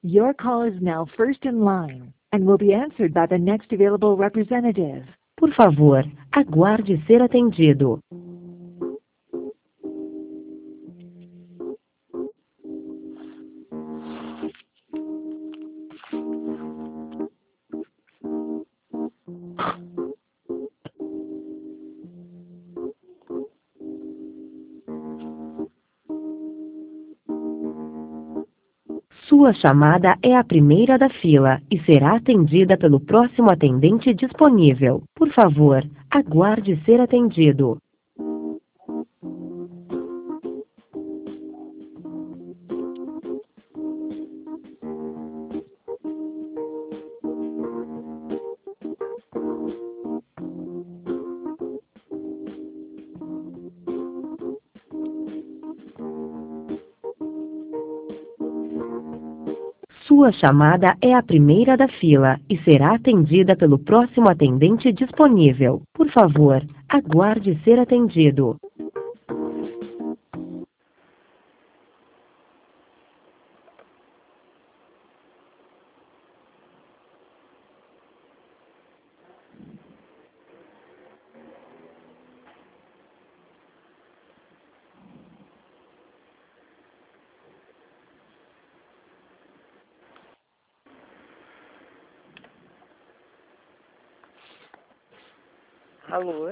Your call is now first in line and will be answered by the next available representative. Por favor, aguarde ser atendido. Sua chamada é a primeira da fila e será atendida pelo próximo atendente disponível. Por favor, aguarde ser atendido. Sua chamada é a primeira da fila e será atendida pelo próximo atendente disponível. Por favor, aguarde ser atendido. Alô?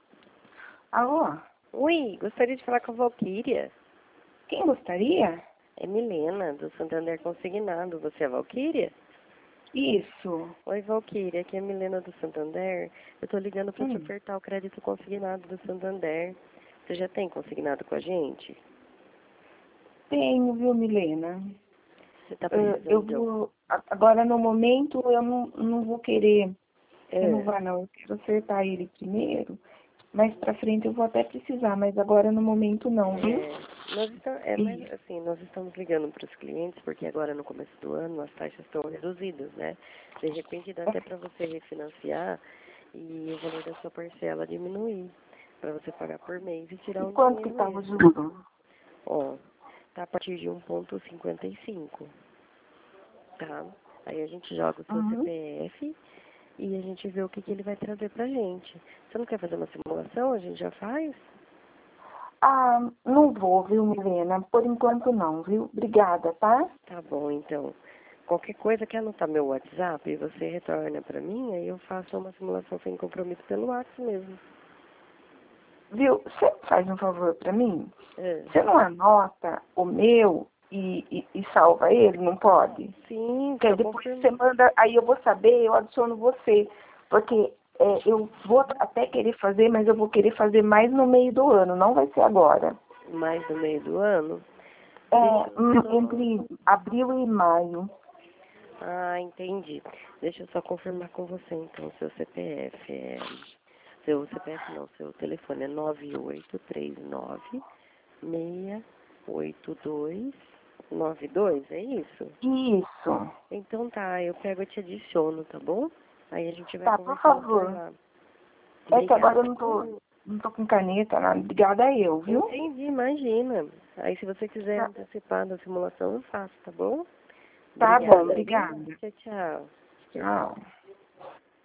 Alô? Oi, gostaria de falar com a Valquíria. Quem gostaria? É Milena, do Santander Consignado. Você é a Valquíria? Isso. Oi, Valquíria, aqui é a Milena do Santander. Eu tô ligando para te ofertar o crédito consignado do Santander. Você já tem consignado com a gente? Tenho, viu, Milena? Você tá precisando Eu de vou. Agora, no momento, eu não vou querer renovar, não. Eu quero acertar ele primeiro. Mais pra frente eu vou até precisar, mas agora no momento não, viu? Mas assim, nós estamos ligando para os clientes porque agora no começo do ano as taxas estão reduzidas, né? De repente dá até para você refinanciar e o valor da sua parcela diminuir, para você pagar por mês e tirar um Quanto que dinheiro tá o extra. juro? Ó, tá a partir de 1,55, tá? Aí a gente joga o seu CPF e a gente vê o que ele vai trazer pra gente. Você não quer fazer uma simulação? A gente já faz? Ah, não vou, viu, Milena? Por enquanto não, viu? Obrigada, tá? Tá bom, então. Qualquer coisa, quer anotar meu WhatsApp e você retorna pra mim, aí eu faço uma simulação sem compromisso pelo WhatsApp mesmo. Viu? Você faz um favor pra mim? É. Você não anota o meu e salva ele, não pode? Sim, Porque aí depois você manda, aí eu vou saber, eu adiciono você. Porque eu vou até querer fazer, mas eu vou querer fazer mais no meio do ano, não vai ser agora. Mais no meio do ano? Entre abril e maio. Ah, entendi. Deixa eu só confirmar com você, então. Seu CPF é... Seu CPF não, seu telefone é 9839-68292, é isso? Isso. Então tá, eu pego e te adiciono, tá bom? Aí a gente vai Tá, por conversando por favor. lá. É que agora eu Obrigada. não tô com caneta, nada. Obrigada a eu, viu? Entendi, imagina. Aí se você quiser antecipar da simulação, eu faço, tá bom? Tá Obrigada, bom, viu? obrigada. Tchau, tchau. Tchau.